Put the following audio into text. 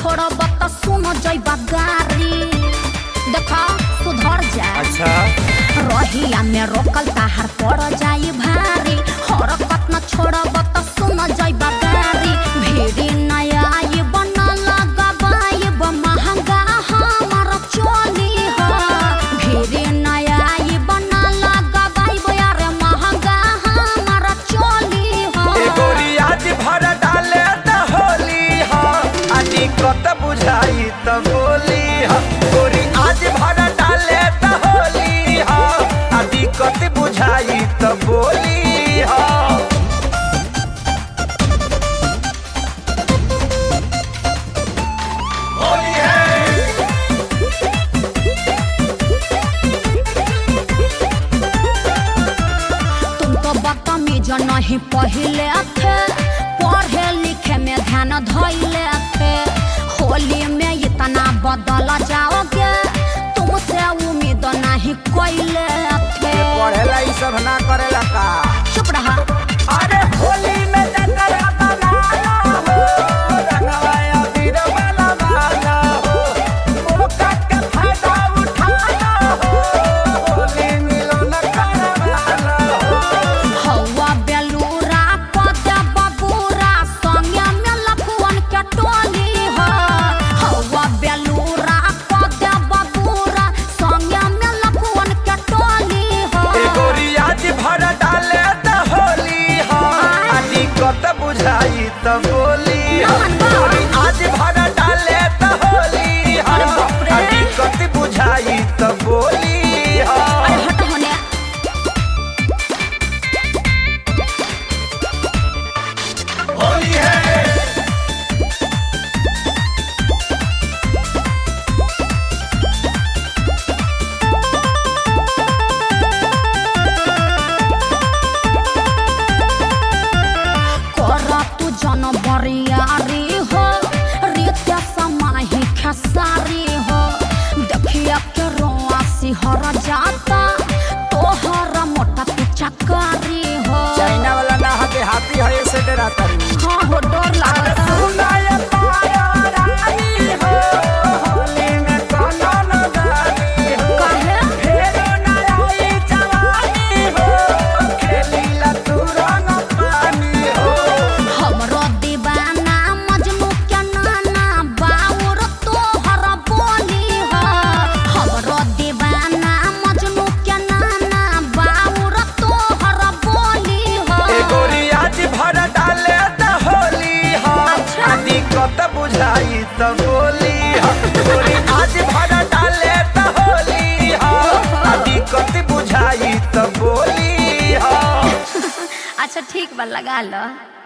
छोड़ब त सुन जइबा गारी देखा सुधर जा। अच्छा रहिया में रोकल ताहार पड़ जाई भारी हरकत न छोड़ब त सुन जइबा गारी भीड़ी नया आई बना लगाबाई ब महंगा हमार चोली ह भीड़ी नया आई बना लगाबाई ब यार महंगा हमार चोली ह। ए गोरी आज भर डाले त होली ह आदि कत बुझाई त बोली ह गोरी आज भर डाले त होली ह आदि कत बुझाई त बोली ह। बदतमीज नहीं पहले थे पढ़े लिखे में ध्यान धैले थे होली में इतना बदल जाओगे तुमसे उम्मीद नहीं कोइले थे। पढ़ेला ई सब ना करेला का चुप रहा। अरे होली में जतरा बनाना हो रंगवा अबीर वाला वाला हो मौका के फायदा उठाना हो होली मिलन करवाना हो। हवा बेलूरा पद बबूरा संगे में लखुअन के टोली हो हवा बेलूरा पद बबूरा संगे में लखुअन के टोली हो। ए गोरी आज भर डाले त होली हो आदि कत बुझाई त बोली हो गोरी आज भर डाले त होली हो आदि कत बुझाई त बोली हो। अरे हट होने। होली है कोरा तू जन बरियारी हो रित्या समाही खेसारी हो देखिया के रोआ सिहर जाता तोहर मोटा तू चकारी हो। चाइना वाला ना हते हाथी है से डराता रे। हाँ हो डर लागता। सुनाए पाया रानी हो होली में कोनो न गानी हो काहे फेरो ना आई जवानी हो खेलीला तू रंग पानी हो। हमरो दीवाना मजनू के नाना बाउर तोहर बोली हो हमरो दीवाना मजनू के नाना बाउर तोहर बोली हो। ए गोरी आज भर डाले त होली हो आदि कत बुझाई त बोली हो गोरी आज भर डाले त होली हो आदि कत बुझाई त बोली हो। अच्छा ठीक बा लगा लो।